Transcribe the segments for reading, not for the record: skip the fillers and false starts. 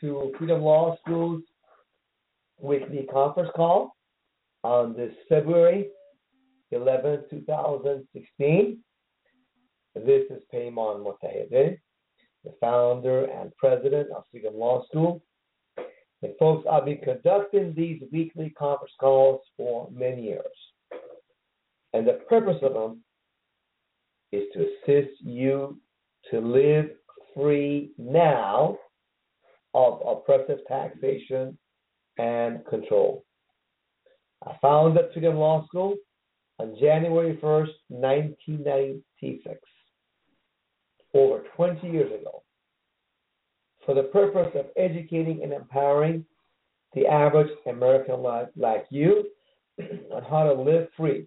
to Freedom Law School's weekly conference call on this February 11th, 2016. This is Payman Motahede, the founder and president of Freedom Law School. And folks, I've been conducting these weekly conference calls for many years. And the purpose of them is to assist you to live free now of oppressive taxation and control. I founded Freedom Law School on January 1st, 1996, over 20 years ago, for the purpose of educating and empowering the average American like you on how to live free.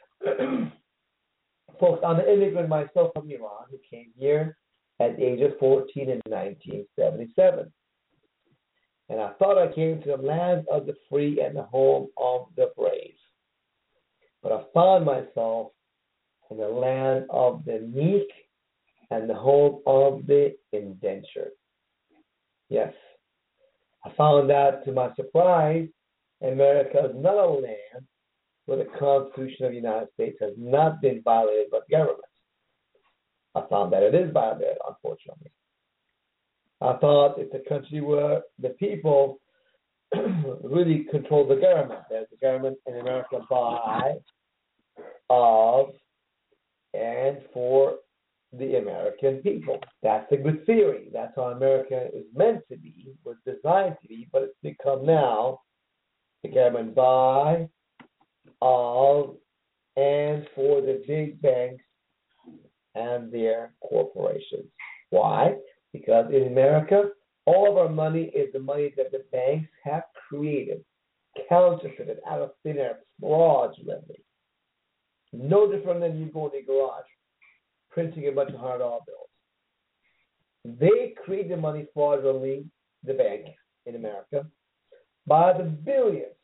Folks, I'm an immigrant myself from Iran who came here at the age of 14 in 1977. And I thought I came to the land of the free and the home of the brave. But I found myself in the land of the meek and the home of the indentured. Yes, I found out to my surprise, America is not a land where the Constitution of the United States has not been violated by the government. I found that it is violated, unfortunately. I thought it's a country where the people really control the government. There's the government in America by, of, and for the American people. That's a good theory. That's how America is meant to be, was designed to be, but it's become now the government by, of, and for the big banks and their corporations. Why? Because in America, all of our money is the money that the banks have created, counterfeited out of thin air, fraudulently. No different than you go in the garage, printing a bunch of $100 bills. They create the money fraudulently, the bank in America, by the billions.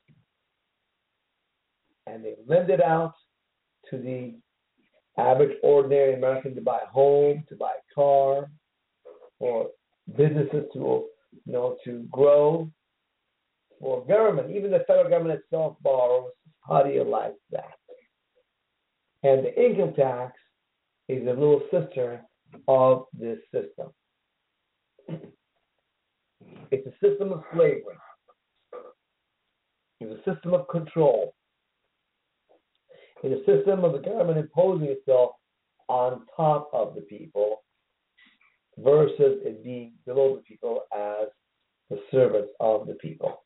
And they lend it out to the average, ordinary American to buy a home, to buy a car, for businesses to grow, for government, even the federal government itself borrows. How do you like that? And the income tax is a little sister of this system. It's a system of slavery. It's a system of control. It's a system of the government imposing itself on top of the people versus it being below the people as the servants of the people.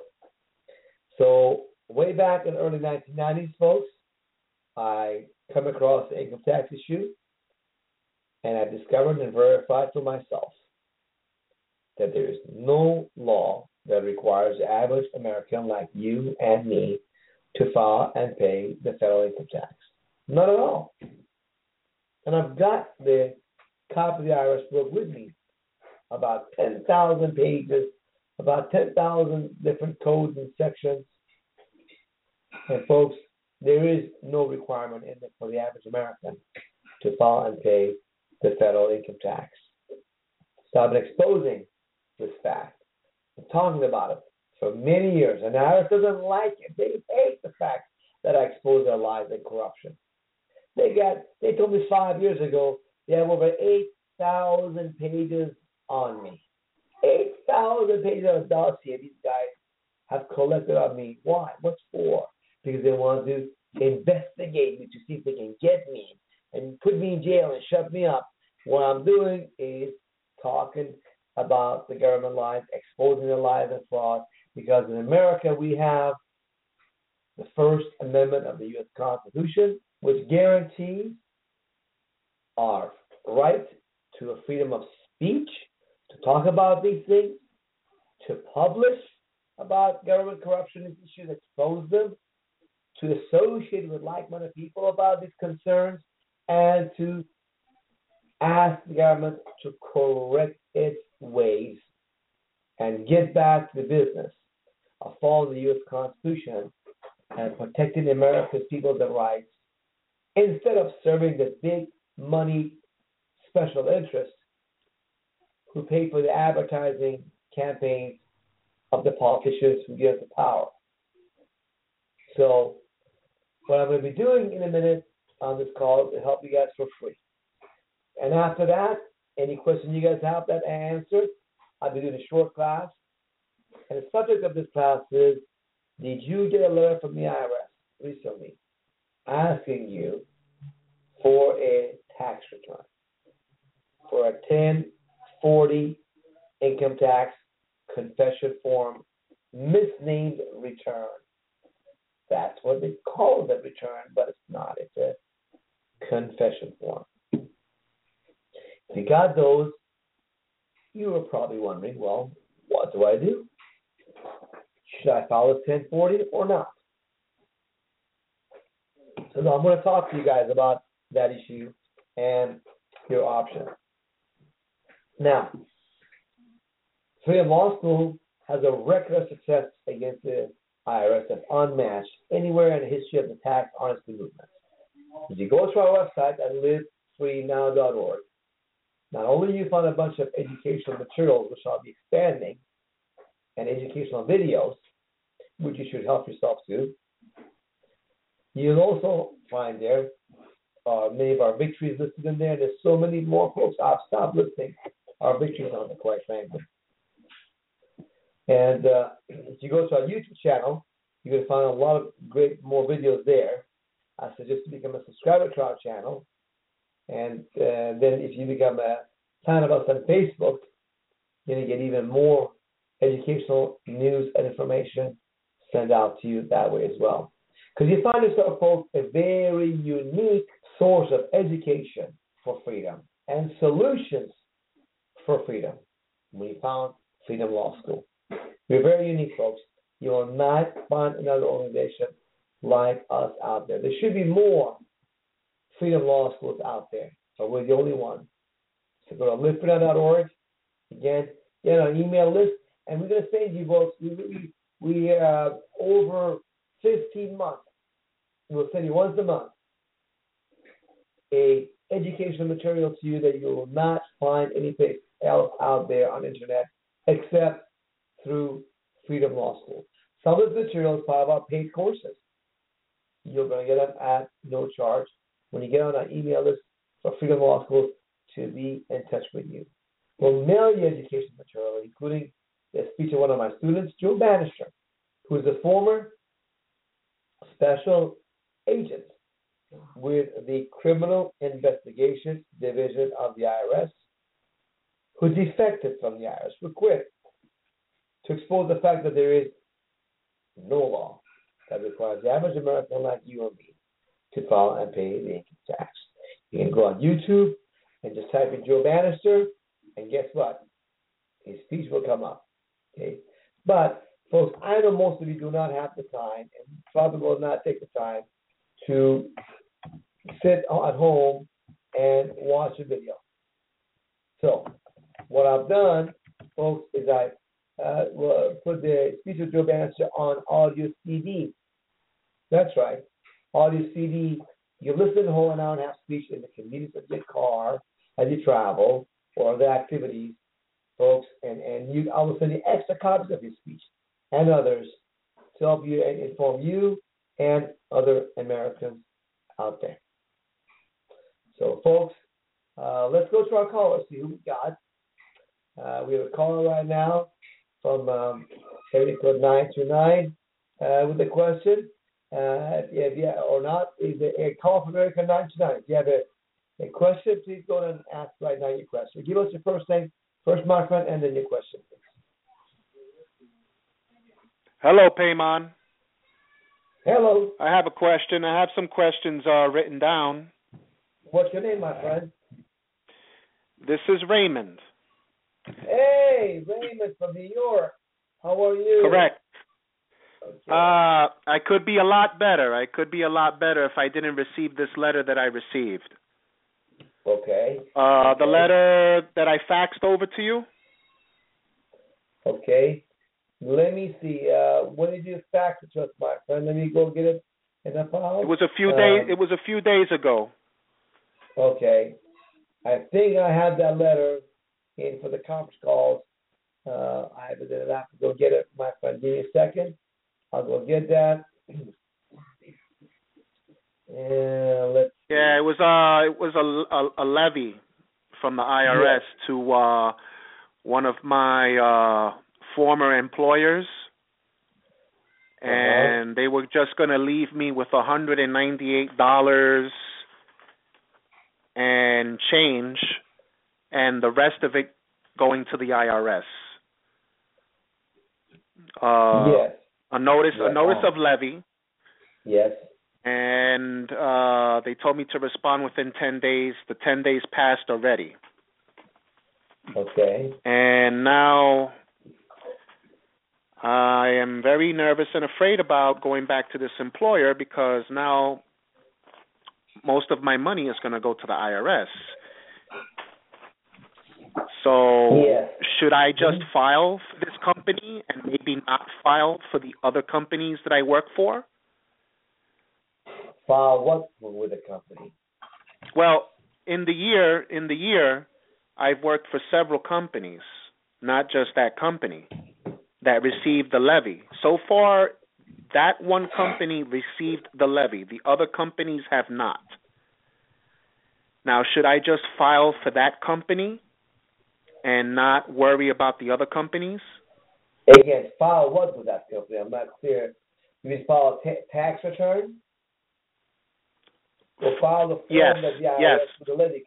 So way back in the early 1990s, folks, I come across the income tax issue, and I discovered and verified for myself that there is no law that requires the average American like you and me to file and pay the federal income tax. Not at all. And I've got the copy of the IRS book with me, about 10,000 pages, about 10,000 different codes and sections. And folks, there is no requirement in it for the average American to file and pay the federal income tax. So I've been exposing this fact and talking about it for many years. And the IRS doesn't like it. They hate the fact that I expose their lies and corruption. They told me 5 years ago they have over 8,000 pages on me. 8,000 pages of dossier these guys have collected on me. Why? What's for? Because they want to investigate me to see if they can get me and put me in jail and shut me up. What I'm doing is talking about the government lies, exposing the lies and fraud, because in America we have the First Amendment of the U.S. Constitution, which guarantees our right to a freedom of speech, to talk about these things, to publish about government corruption issues, expose them, to associate with like-minded people about these concerns, and to ask the government to correct its ways and get back to the business of following the U.S. Constitution and protecting America's people's rights instead of serving the big money special interests who pay for the advertising campaigns of the politicians who give us the power. So what I'm going to be doing in a minute on this call is to help you guys for free. And after that, any question you guys have that I answered, I'll be doing a short class. And the subject of this class is, did you get a letter from the IRS recently asking you for a tax return, for a 1040 income tax confession form, misnamed return? That's what they call the return, but it's not. It's a confession form. If you got those, you were probably wondering, well, what do I do? Should I file a 1040 or not? So I'm going to talk to you guys about that issue and your options. Now, Freedom Law School has a record of success against the IRS that's unmatched anywhere in the history of the tax honesty movement. If you go to our website at livefreenow.org, not only do you find a bunch of educational materials, which I'll be expanding, and educational videos, which you should help yourself to, you'll also find there many of our victories listed in there. There's so many more, folks. I've stopped listing our victories on it, quite frankly. And if you go to our YouTube channel, you're going to find a lot of great more videos there. I suggest you become a subscriber to our channel. And then if you become a fan of us on Facebook, you're going to get even more educational news and information sent out to you that way as well. Because you find yourself, folks, a very unique source of education for freedom and solutions for freedom when you found Freedom Law School. We're very unique, folks. You will not find another organization like us out there. There should be more Freedom Law Schools out there, but we're the only one. So go to livefreenow.org. Again, get on an email list, and we're going to send you, folks, we over 15 months, we'll send you once a month a educational material to you that you will not find anything else out there on the internet except through Freedom Law School. Some of the materials are about paid courses. You're going to get them at no charge when you get on our email list for Freedom Law School to be in touch with you. We'll mail you education material, including the speech of one of my students, Joe Bannister, who is a former special agent with the Criminal Investigation Division of the IRS, who defected from the IRS, who quit, to expose the fact that there is no law that requires the average American like you and me to file and pay the income tax. You can go on YouTube and just type in Joe Bannister, and guess what? His speech will come up. Okay, but folks, I know most of you do not have the time, and probably will not take the time to sit at home and watch a video. So what I've done, folks, is I will put the speech of Joe Bannister on audio CD. That's right, audio CD. You listen to whole an hour and a half speech in the convenience of your car as you travel or other activities, folks, and I will send you extra copies of your speech and others to help you and inform you and other Americans out there. So, folks, let's go to our callers, see who we got. We have a caller right now from area code 929 with a question. Yeah, or not, is a call from area code 929. If you have a question, please go ahead and ask right now your question. Give us your first name, first, my friend, and then your question. Hello, Payman. Hello. I have a question. I have some questions written down. What's your name, my friend? This is Raymond. Hey, Raymond from New York. How are you? Correct. Okay. I could be a lot better. I could be a lot better if I didn't receive this letter that I received. Okay. The letter that I faxed over to you? Okay. Let me see. When did you fax it to us, my friend? Let me go get it in the file. It was a few days. It was a few days ago. Okay. I think I have that letter in for the conference calls I have to go get it, my friend. Give me a second. I'll go get that. And let's. Yeah, it was a levy from the IRS to one of my former employers, and they were just going to leave me with $198 and change, and the rest of it going to the IRS. Yes. A notice of levy. Yes. And they told me to respond within 10 days. The 10 days passed already. Okay. And now I am very nervous and afraid about going back to this employer because now most of my money is going to go to the IRS. So should I just file for this company and maybe not file for the other companies that I work for? File what with the company? Well, in the year, I've worked for several companies, not just that company, that received the levy. So far, that one company received the levy. The other companies have not. Now, should I just file for that company and not worry about the other companies? Again, file what with that company? I'm not clear. You mean file a tax return? Or file the form that the IRS with the levy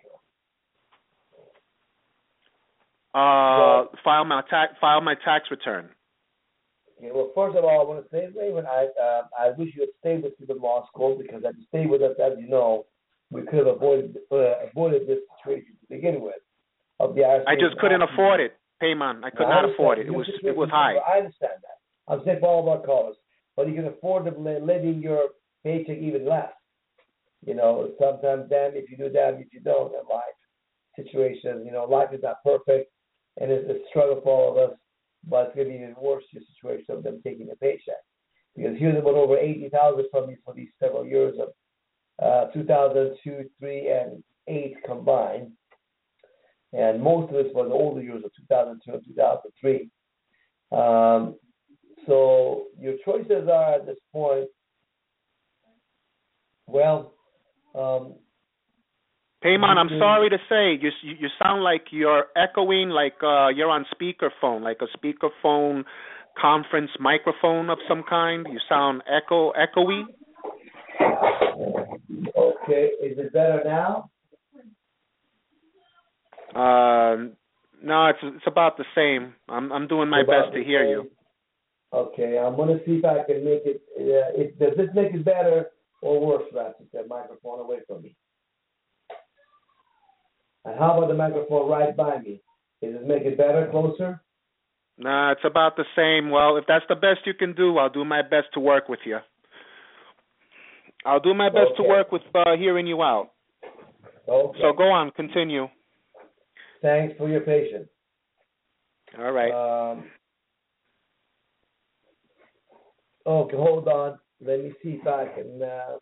file my tax return. Okay, well, first of all, I want to say, Raymond, I wish you had stayed with the law school because had you stayed with us, as you know, we could have avoided this situation to begin with. Of the IRS. I just couldn't afford it, Payman. I could not afford it. It was high. I understand that. I'm saying for all of our callers, but you can afford to living your paycheck even less. You know, sometimes damn if you do, damn if you don't in life situations. You know, life is not perfect, and it's a struggle for all of us. But it's going to be even worse your situation of them taking a paycheck, because here's about over 80,000 from these for these several years of 2002, 3, and 8 combined, and most of it was the older years of 2002 and 2003. So your choices are at this point. Well. Payman, I'm sorry to say, you sound like you're echoing, like you're on speakerphone, like a speakerphone conference microphone of some kind. You sound echoey. Okay, is it better now? No, it's about the same. I'm doing my best to hear you. Okay, I'm going to see if I can make it. Does this make it better or worse, Ratchet? That microphone away from me. And how about the microphone right by me? Does it make it better, closer? Nah, it's about the same. Well, if that's the best you can do, I'll do my best to work with you. I'll do my best to work with hearing you out. Okay. So go on, continue. Thanks for your patience. All right. Okay, hold on. Let me see if I can.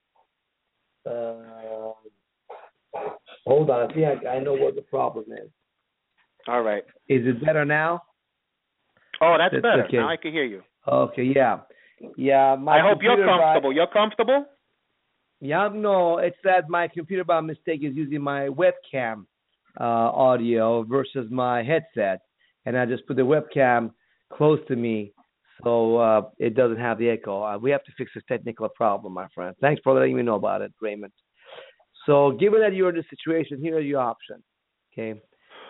Hold on. See, I know what the problem is. All right. Is it better now? Oh, that's better. Okay. Now I can hear you. Okay, yeah. Yeah. I hope you're comfortable. You're comfortable? Yeah, no. It's that my computer by mistake is using my webcam audio versus my headset. And I just put the webcam close to me so it doesn't have the echo. We have to fix this technical problem, my friend. Thanks for letting me know about it, Raymond. So given that you're in this situation, here are your options, okay?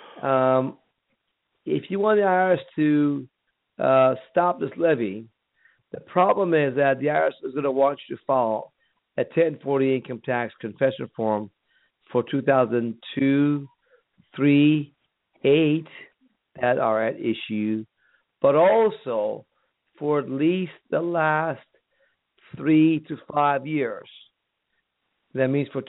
If you want the IRS to stop this levy, the problem is that the IRS is going to want you to file a 1040 income tax confession form for 2002, 3, 8 that are at issue, but also for at least the last 3 to 5 years. That means for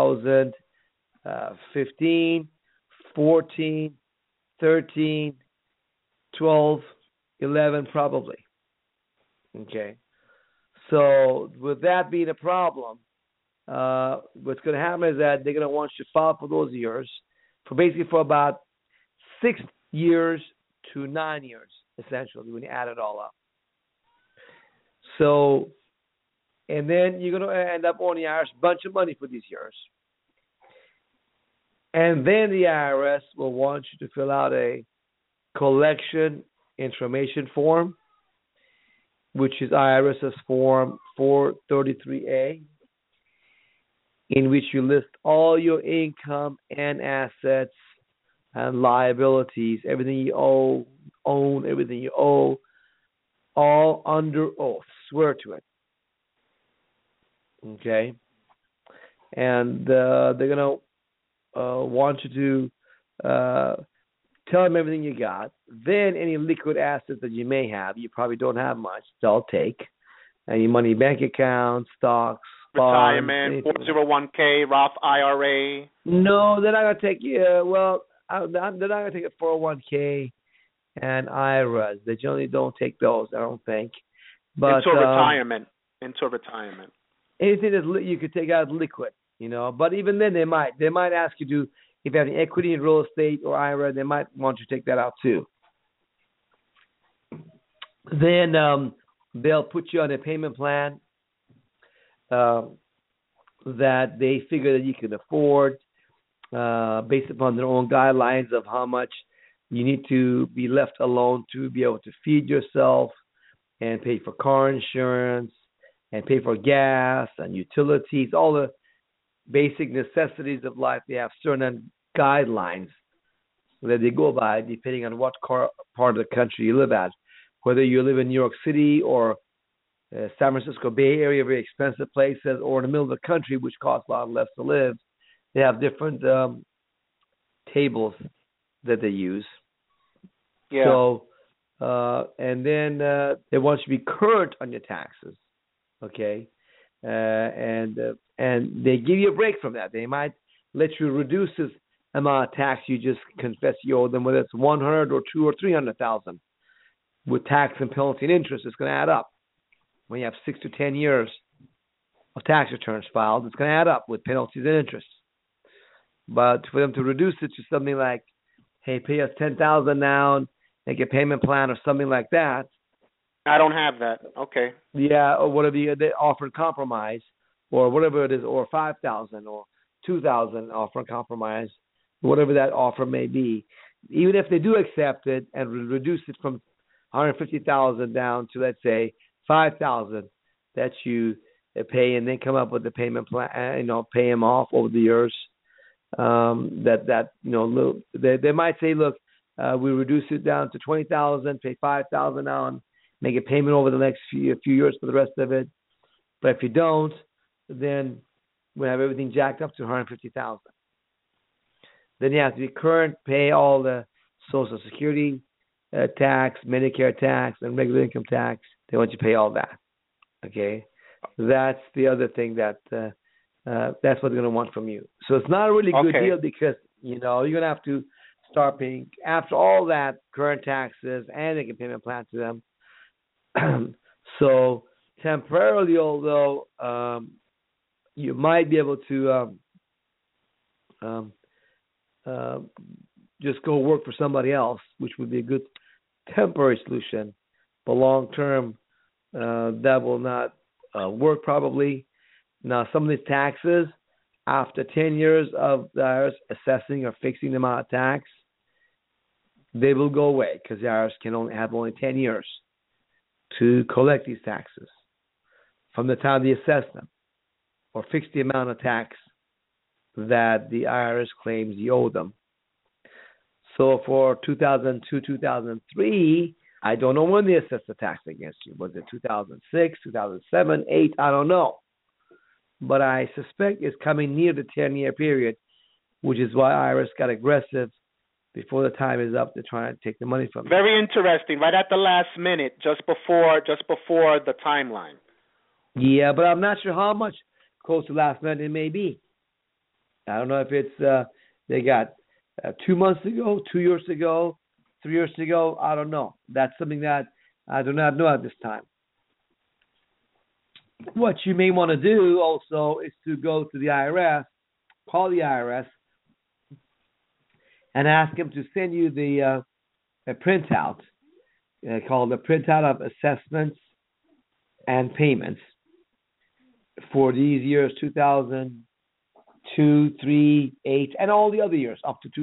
2015, 14, 13, 12, 11, probably. Okay. So with that being a problem, what's going to happen is that they're going to want you to file for those years, for basically for about 6 years to 9 years, essentially, when you add it all up. So, and then you're going to end up owing the IRS a bunch of money for these years. And then the IRS will want you to fill out a collection information form, which is IRS's Form 433A, in which you list all your income and assets and liabilities, everything you own, everything you owe, all under oath. Swear to it. Okay? And they're going to want you to tell them everything you got. Then any liquid assets that you may have, you probably don't have much, they'll take. Any money, bank accounts, stocks, retirement, 401k, Roth IRA. No, they're not going to take they're not going to take a 401k and IRAs. They generally don't take those, I don't think. But into retirement. Anything that you could take out liquid, But even then, they might ask you to, if you have any equity in real estate or IRA, they might want you to take that out too. Then they'll put you on a payment plan that they figure that you can afford, based upon their own guidelines of how much you need to be left alone to be able to feed yourself and pay for car insurance and pay for gas and utilities, all the basic necessities of life. They have certain guidelines that they go by depending on what part of the country you live at. Whether you live in New York City or San Francisco Bay Area, very expensive places, or in the middle of the country, which costs a lot less to live, they have different tables that they use. Yeah. So, and then they want you to be current on your taxes, okay? And they give you a break from that. They might let you reduce this amount of tax you just confess you owe them, whether it's 100 or 2 or 300,000. With tax and penalty and interest, it's going to add up. When you have 6 to 10 years of tax returns filed, it's going to add up with penalties and interest. But for them to reduce it to something like, hey, pay us $10,000 now, make a payment plan or something like that. I don't have that. Okay. Yeah, or whatever they offer compromise, or whatever it is, or $5,000 or $2,000 offer compromise, whatever that offer may be. Even if they do accept it and reduce it from $150,000 down to, let's say, $5,000 that you pay, and then come up with the payment plan, pay them off over the years. They might say, look, we reduce it down to $20,000, pay $5,000 now, and make a payment over the next few years for the rest of it. But if you don't, then we have everything jacked up to $150,000. Then you have to be current, pay all the Social Security tax, Medicare tax, and regular income tax. They want you to pay all that. Okay, that's the other thing that that's what they're going to want from you. So it's not a really good deal because you're going to have to start paying after all that current taxes and make a payment plan to them. So temporarily, although you might be able to just go work for somebody else, which would be a good temporary solution, but long term that will not work probably. Now, some of these taxes, after 10 years of the IRS assessing or fixing the amount of tax, they will go away because the IRS can only 10 years to collect these taxes from the time they assess them or fix the amount of tax that the IRS claims you owe them. So for 2002, 2003, I don't know when they assessed the tax against you. Was it 2006, 2007, 8? I don't know. But I suspect it's coming near the 10-year period, which is why IRS got aggressive before the time is up to try and take the money from you. Very interesting. Right at the last minute, just before the timeline. Yeah, but I'm not sure how much close to last minute it may be. I don't know if it's they got 2 months ago, 2 years ago, 3 years ago. I don't know. That's something that I do not know at this time. What you may want to do also is to go to the IRS, call the IRS, and ask them to send you the a printout called a printout of assessments and payments for these years 2002, 3, 8, and all the other years up to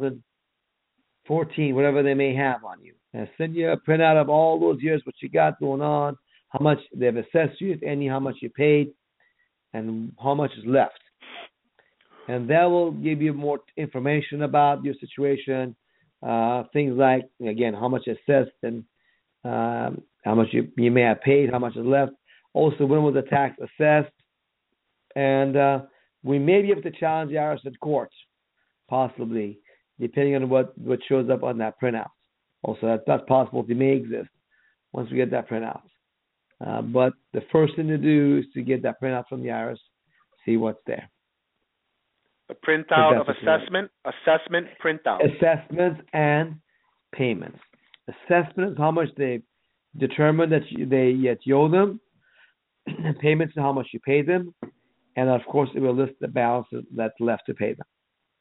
2014, whatever they may have on you. And send you a printout of all those years, what you got going on, how much they've assessed you, if any, how much you paid, and how much is left. And that will give you more information about your situation. Things like, again, how much assessed and how much you may have paid, how much is left. Also, when was the tax assessed? And we may be able to challenge the IRS at court, possibly, depending on what shows up on that printout. Also, that's possible. It may exist once we get that printout. But the first thing to do is to get that printout from the IRS, see what's there. A printout of assessment printout. Assessments and payments. Assessment is how much they determine that you owe them, and payments is how much you pay them, and of course it will list the balance that's left to pay them.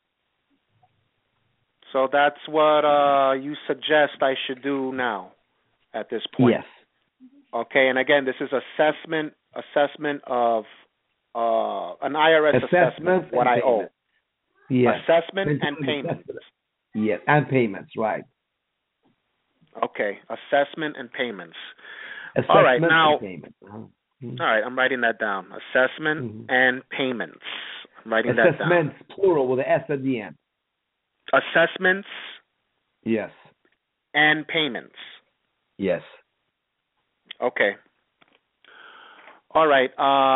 So that's what you suggest I should do now at this point? Yes. Okay, and again, this is assessment of an IRS assessment of what I owe. Yes. Assessment and payments. Yes, and payments, right. Okay, assessment and payments. Assessment all right, now, and payments. Mm-hmm. All right, I'm writing that down. Assessment and payments. I'm writing that down. Assessments, plural, with an S at the end. Assessments. Yes. And payments. Yes. Okay. All right.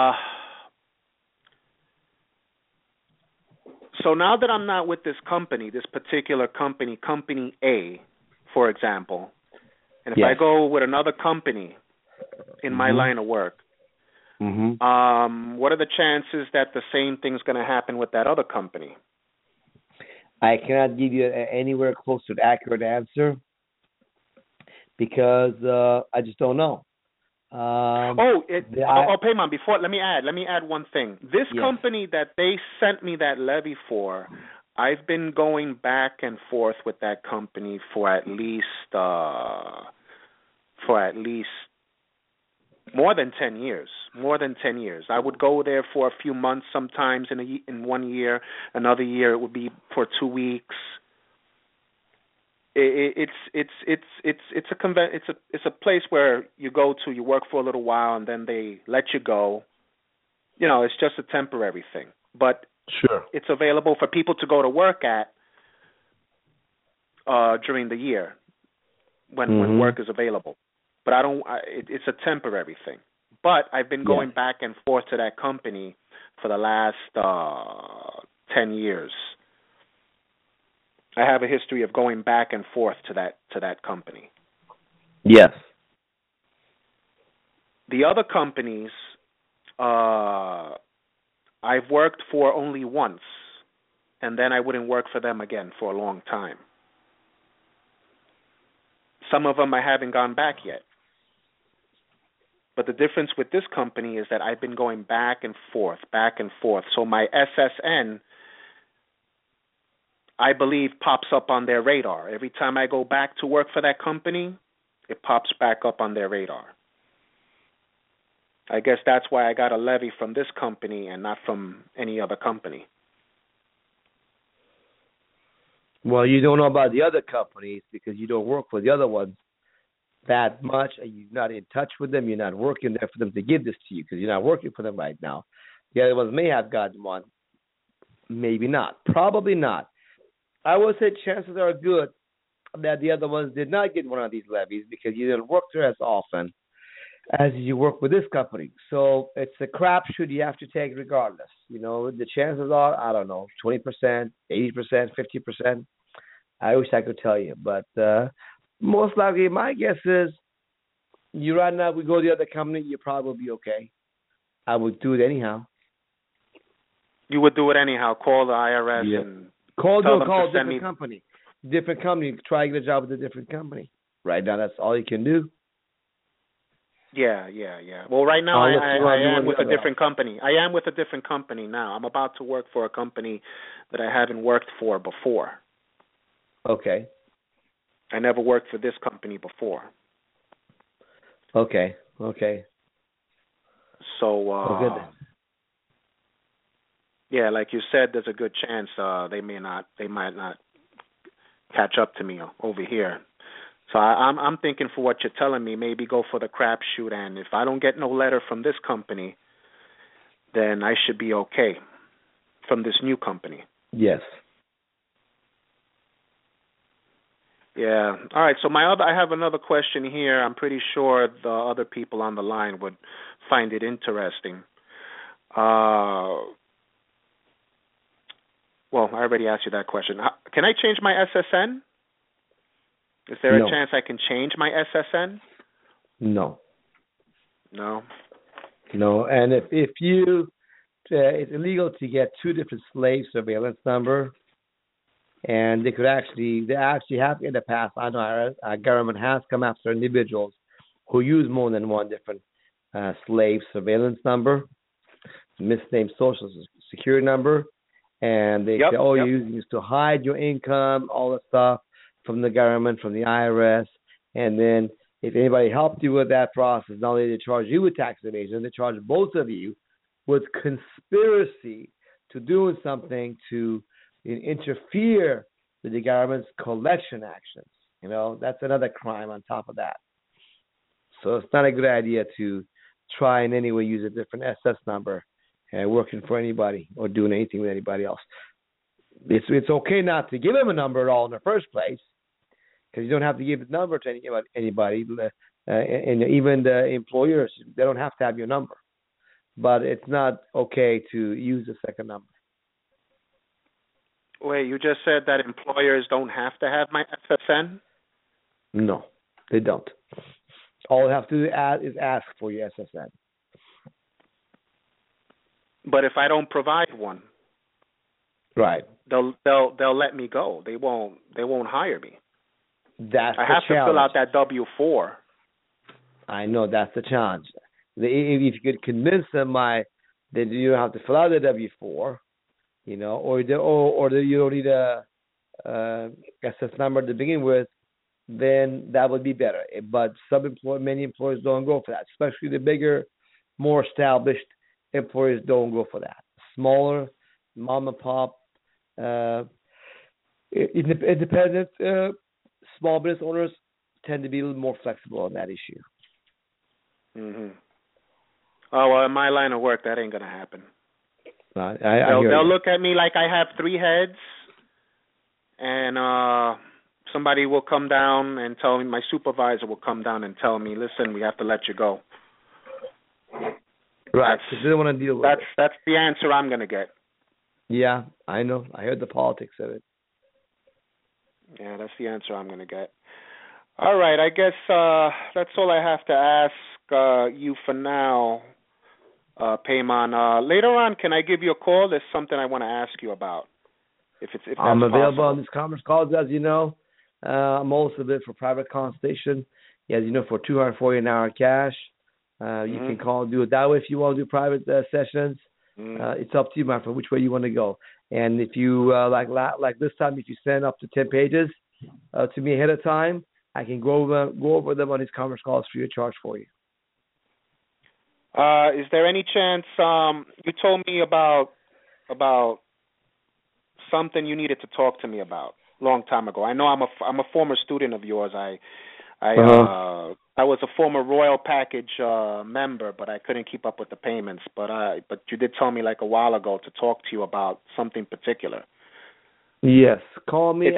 So now that I'm not with this company, this particular company, Company A, for example, and if I go with another company in my line of work, what are the chances that the same thing's going to happen with that other company? I cannot give you anywhere close to an accurate answer because I just don't know. Payman, let me add one thing. This company that they sent me that levy for, I've been going back and forth with that company for at least more than 10 years. I would go there for a few months sometimes in 1 year. Another year it would be for 2 weeks. It's a place where you go to, you work for a little while, and then they let you go. You know, it's just a temporary thing. But it's available for people to go to work at during the year when work is available. But it's a temporary thing. But I've been going back and forth to that company for the last 10 years. I have a history of going back and forth to that company. Yes. The other companies I've worked for only once, and then I wouldn't work for them again for a long time. Some of them I haven't gone back yet. But the difference with this company is that I've been going back and forth. So my SSN, I believe, pops up on their radar. Every time I go back to work for that company, it pops back up on their radar. I guess that's why I got a levy from this company and not from any other company. Well, you don't know about the other companies because you don't work for the other ones that much, and you're not in touch with them. You're not working there for them to give this to you because you're not working for them right now. The other ones may have gotten one. Maybe not. Probably not. I would say chances are good that the other ones did not get one of these levies because you didn't work there as often as you work with this company. So it's a crapshoot you have to take regardless. You know, the chances are, I don't know, 20%, 80%, 50%. I wish I could tell you. But most likely, my guess is you right now, we go to the other company, you'll probably be okay. I would do it anyhow. You would do it anyhow. Call the IRS and call a different company. Different company. Try to get a job with a different company. Right now, that's all you can do. Yeah. Well, right now I am with a different company. I am with a different company now. I'm about to work for a company that I haven't worked for before. Okay. I never worked for this company before. Okay. So, Good. yeah, like you said, there's a good chance they might not catch up to me over here. So I'm thinking for what you're telling me, maybe go for the crapshoot, and if I don't get no letter from this company, then I should be okay from this new company. Yes. Yeah. All right. So I have another question here. I'm pretty sure the other people on the line would find it interesting. Well, I already asked you that question. Can I change my SSN? Is there a chance I can change my SSN? No. No. And if you, it's illegal to get two different slave surveillance number, and they actually have in the past. I know our government has come after individuals who use more than one different slave surveillance number, misnamed social security number, and they say, you're using this to hide your income, all that stuff from the government, from the IRS, and then if anybody helped you with that process, not only do they charge you with tax evasion, they charge both of you with conspiracy to doing something to interfere with the government's collection actions. That's another crime on top of that. So it's not a good idea to try in any way use a different SS number working for anybody or doing anything with anybody else. It's okay not to give them a number at all in the first place, because you don't have to give a number to anybody, and even the employers, they don't have to have your number. But it's not okay to use a second number. Wait, you just said that employers don't have to have my SSN? No, they don't. All they have to do is ask for your SSN. But if I don't provide one, right, they'll let me go. They won't hire me. I have to fill out that W-4. I know, that's the challenge. If you could convince them that you don't have to fill out the W-4, or you don't need a SS number to begin with, then that would be better. But many employers don't go for that, especially the bigger, more established employers don't go for that. Smaller, mom and pop, independent small business owners tend to be a little more flexible on that issue. Mhm. Oh, well, in my line of work, that ain't gonna happen. They'll look at me like I have three heads, and somebody will come down and tell me. My supervisor will come down and tell me, "Listen, we have to let you go." Right, because they don't want to deal with it. That's the answer I'm gonna get. Yeah, I know. I heard the politics of it. Yeah, that's the answer I'm going to get. All right, I guess that's all I have to ask you for now, Payman. Later on, can I give you a call? There's something I want to ask you about. If I'm available possible on these conference calls, as you know. I'm also available for private consultation. As you know, for $240 an hour cash. You can call and do it that way if you want to do private sessions. It's up to you, my friend, which way you want to go. And if you like this time, if you send up to 10 pages to me ahead of time, I can go over them on these conference calls free of charge for you. Is there any chance you told me about something you needed to talk to me about a long time ago? I know I'm a former student of yours. I was a former Royal Package member, but I couldn't keep up with the payments. But you did tell me like a while ago to talk to you about something particular. Yes, call me.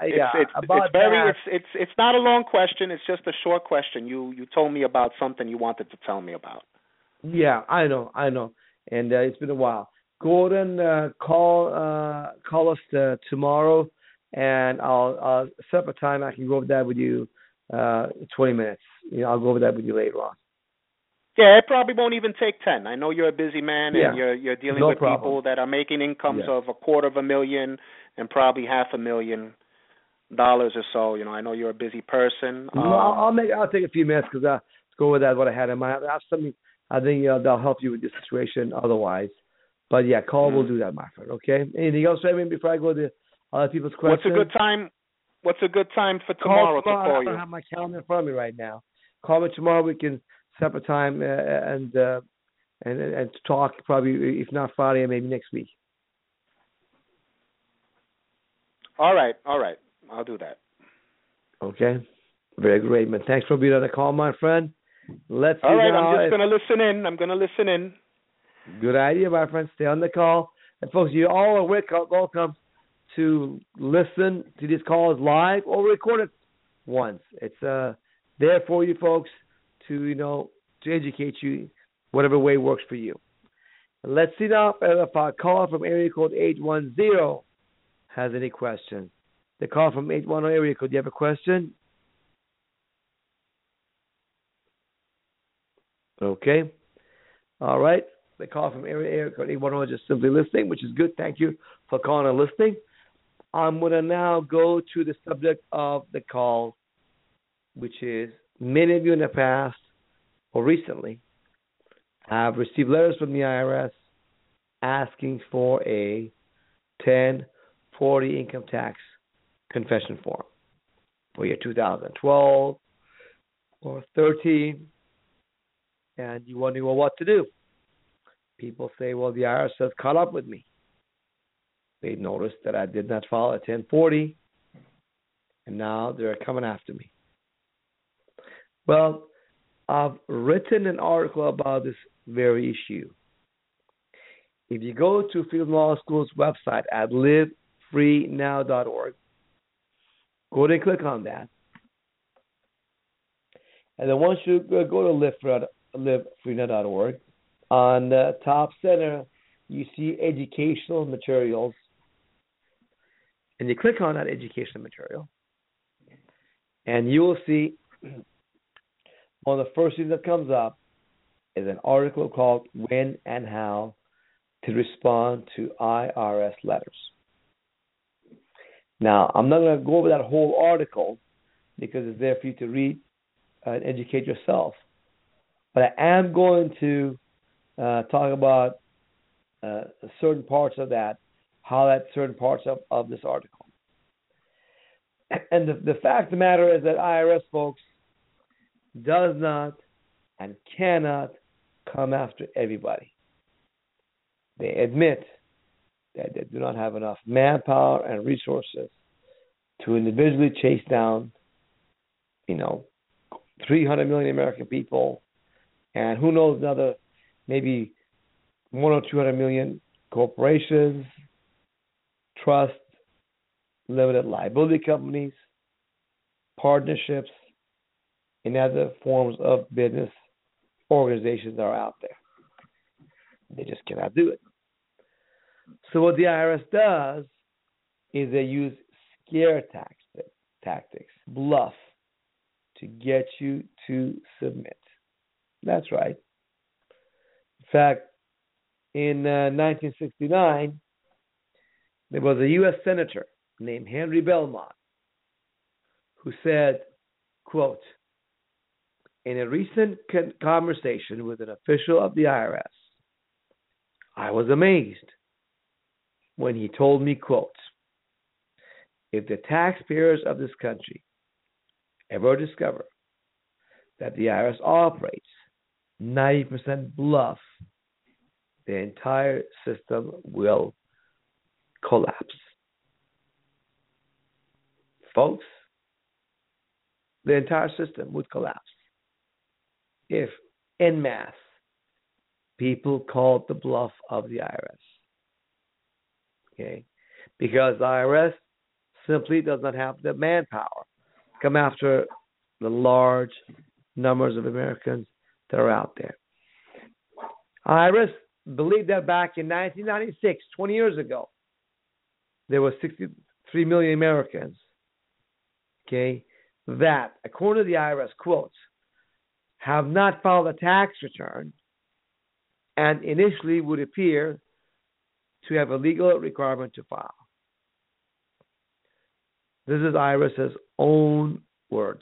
It's not a long question. It's just a short question. You told me about something you wanted to tell me about. Yeah, I know, and it's been a while. Gordon, call us tomorrow, and I'll set up a time. I can go over that with you. 20 minutes. I'll go over that with you later on. Yeah, it probably won't even take 10. I know you're a busy man, and you're dealing with problem. people that are making incomes of $250,000 and probably $500,000 or so. I know you're a busy person. I'll take a few minutes because I'll go with that. What I had in mind. I have something. I think they'll help you with this situation. Otherwise, but call. We'll do that, my friend. Okay. Anything else, Raymond? Before I go to other people's questions. What's a good time? What's a good time for Call tomorrow to call I you? don't have my calendar in front of me right now. Call me tomorrow. We can set up a time and talk. Probably, if not Friday, maybe next week. All right. I'll do that. Okay. Very great, man. Thanks for being on the call, my friend. Let's see. All right. Now I'm just gonna listen in. Good idea, my friend. Stay on the call. And folks, you all are welcome to listen to these calls live or record it once. It's there for you folks to educate you whatever way works for you. And let's see now if our caller from area code 810 has any questions. The call from 810 area code, do you have a question? Okay. All right. The call from area code 810 is just simply listening, which is good. Thank you for calling and listening. I'm going to now go to the subject of the call, which is many of you in the past or recently have received letters from the IRS asking for a 1040 income tax confession form for year 2012 or 13, and you wonder, well, what to do? People say, well, the IRS has caught up with me. They noticed that I did not file a 1040, and now they're coming after me. Well, I've written an article about this very issue. If you go to Freedom Law School's website at livefreenow.org, go ahead and click on that. And then once you go to livefreenow.org, on the top center, you see educational materials. And you click on that educational material, and you will see one of the first things that comes up is an article called When and How to Respond to IRS Letters. Now, I'm not going to go over that whole article because it's there for you to read and educate yourself. But I am going to talk about certain parts of that, how that certain parts of this article. And the fact of the matter is that IRS, folks, does not and cannot come after everybody. They admit that they do not have enough manpower and resources to individually chase down, 300 million American people, and who knows, another maybe 100 or 200 million corporations, trusts, limited liability companies, partnerships, and other forms of business organizations that are out there. They just cannot do it. So what the IRS does is they use scare tactics, bluff, to get you to submit. That's right. In fact, in 1969, there was a U.S. senator named Henry Belmont who said, quote, in a recent conversation with an official of the IRS, I was amazed when he told me, quote, if the taxpayers of this country ever discover that the IRS operates 90% bluff, the entire system will collapse. Folks, the entire system would collapse if, en masse, people called the bluff of the IRS. Okay? Because the IRS simply does not have the manpower to come after the large numbers of Americans that are out there. IRS believed that back in 1996, 20 years ago, there were 63 million Americans, okay, that, according to the IRS, quotes, have not filed a tax return and initially would appear to have a legal requirement to file. This is IRS's own words.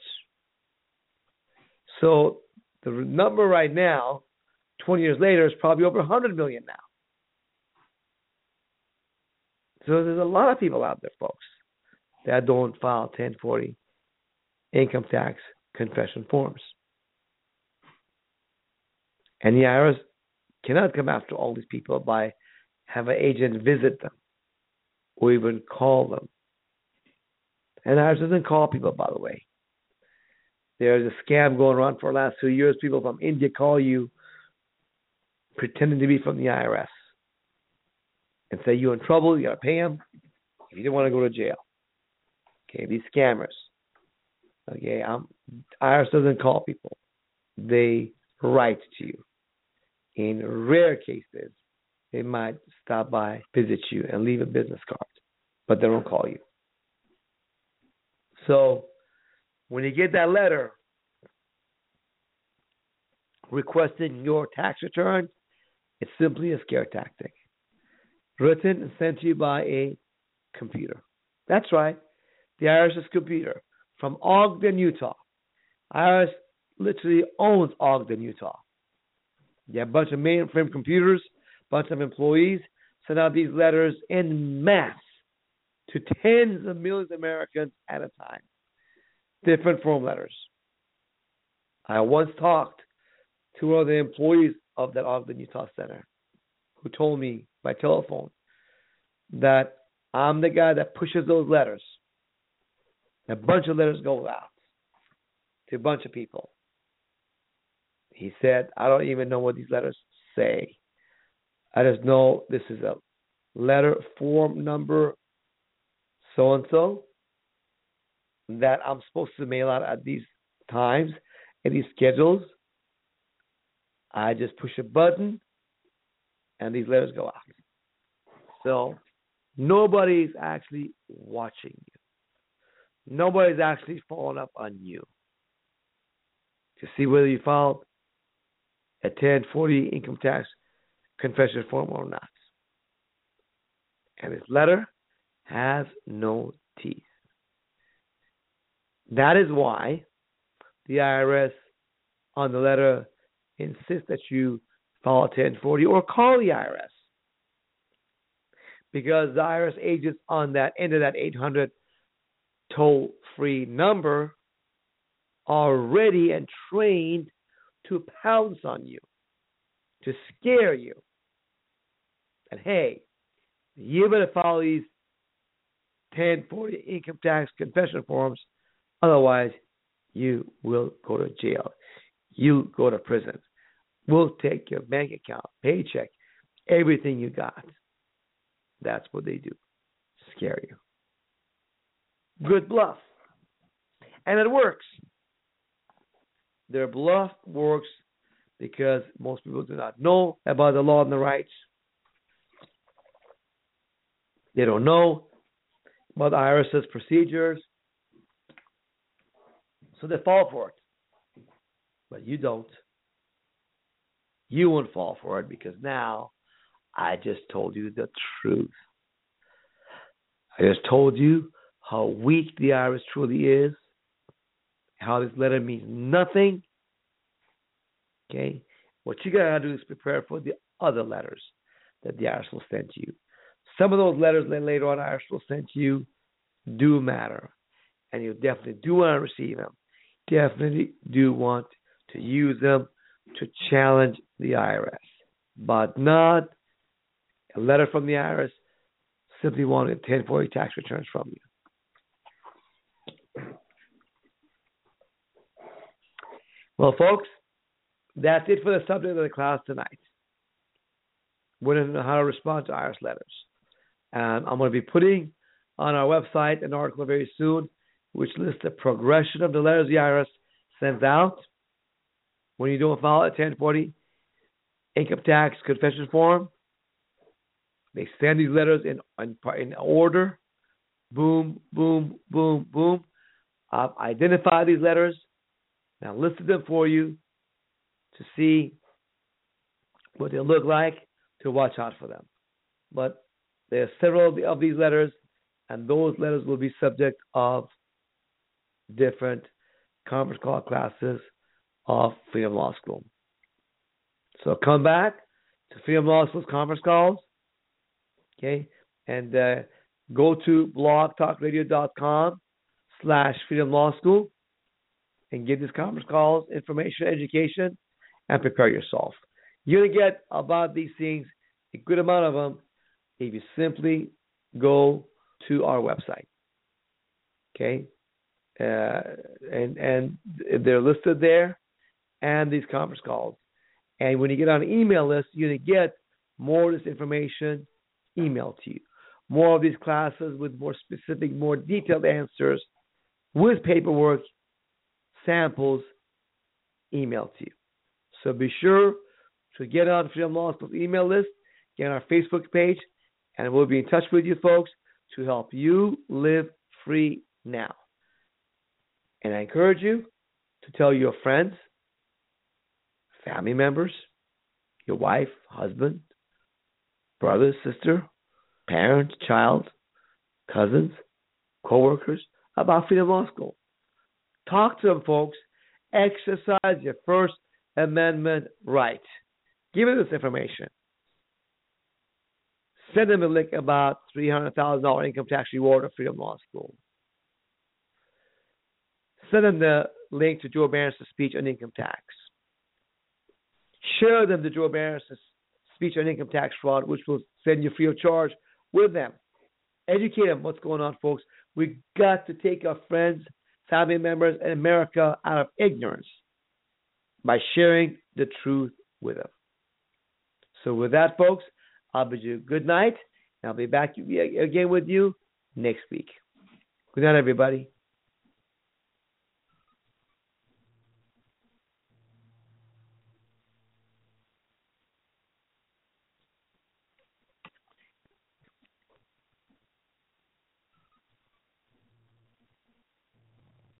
So the number right now, 20 years later, is probably over 100 million now. So there's a lot of people out there, folks, that don't file 1040 income tax confession forms. And the IRS cannot come after all these people by have an agent visit them or even call them. And the IRS doesn't call people, by the way. There's a scam going around for the last 2 years. People from India call you pretending to be from the IRS and say you're in trouble, you got to pay them if you don't want to go to jail. Okay, these scammers. Okay, IRS doesn't call people. They write to you. In rare cases, they might stop by, visit you, and leave a business card, but they don't call you. So, when you get that letter requesting your tax return, it's simply a scare tactic, written and sent to you by a computer. That's right, the IRS's computer from Ogden, Utah. IRS literally owns Ogden, Utah. You have a bunch of mainframe computers, bunch of employees send out these letters en masse to tens of millions of Americans at a time. Different form letters. I once talked to one of the employees of that Ogden, Utah Center who told me by telephone that I'm the guy that pushes those letters. A bunch of letters go out to a bunch of people. He said, I don't even know what these letters say. I just know this is a letter form number so-and-so that I'm supposed to mail out at these times and these schedules. I just push a button and these letters go out. So nobody's actually watching you. Nobody's actually following up on you to see whether you filed a 1040 income tax confession form or not. And this letter has no teeth. That is why the IRS on the letter insists that you file a 1040 or call the IRS. Because the IRS agents on that end of that 800 toll-free number are ready and trained to pounce on you, to scare you. And hey, you better follow these 1040 income tax confession forms, otherwise you will go to jail. You go to prison. We'll take your bank account, paycheck, everything you got. That's what they do. Scare you. Good bluff. And it works. Their bluff works because most people do not know about the law and the rights. They don't know about the IRS's procedures. So they fall for it. But you don't. You won't fall for it because now I just told you the truth. I just told you how weak the IRS truly is, how this letter means nothing. Okay? What you got to do is prepare for the other letters that the IRS will send to you. Some of those letters that later on IRS will send to you do matter. And you definitely do want to receive them. Definitely do want to use them to challenge the IRS. But not a letter from the IRS simply wanting 1040 tax returns from you. Well, folks, that's it for the subject of the class tonight. We don't know how to respond to IRS letters. And I'm going to be putting on our website an article very soon which lists the progression of the letters the IRS sends out when you don't file a 1040 income tax confession form. They send these letters in order. Boom, boom, boom, boom. I've identified these letters and I listed them for you to see what they look like, to watch out for them. But there are several of these letters, and those letters will be subject of different conference call classes of Freedom Law School. So come back to Freedom Law School's conference calls, okay, and go to blogtalkradio.com/Freedom Law School and get this conference calls, information, education, and prepare yourself. You're going to get about these things, a good amount of them, if you simply go to our website. Okay? And they're listed there, and these conference calls. And when you get on an email list, you're going to get more of this information emailed to you. More of these classes with more specific, more detailed answers with paperwork, samples emailed to you. So be sure to get on Freedom Law School's email list, get on our Facebook page, and we'll be in touch with you folks to help you live free now. And I encourage you to tell your friends, family members, your wife, husband, brother, sister, parent, child, cousins, co-workers about Freedom Law School. Talk to them, folks. Exercise your First Amendment right. Give them this information. Send them a link about $300,000 income tax reward of Freedom Law School. Send them the link to Joe Barron's speech on income tax. Share them the Joe Barron's speech on income tax fraud, which will send you free of charge with them. Educate them what's going on, folks. We've got to take our friends, family members, and America out of ignorance by sharing the truth with them. So with that, folks, I'll bid you good night, and I'll be back again with you next week. Good night, everybody.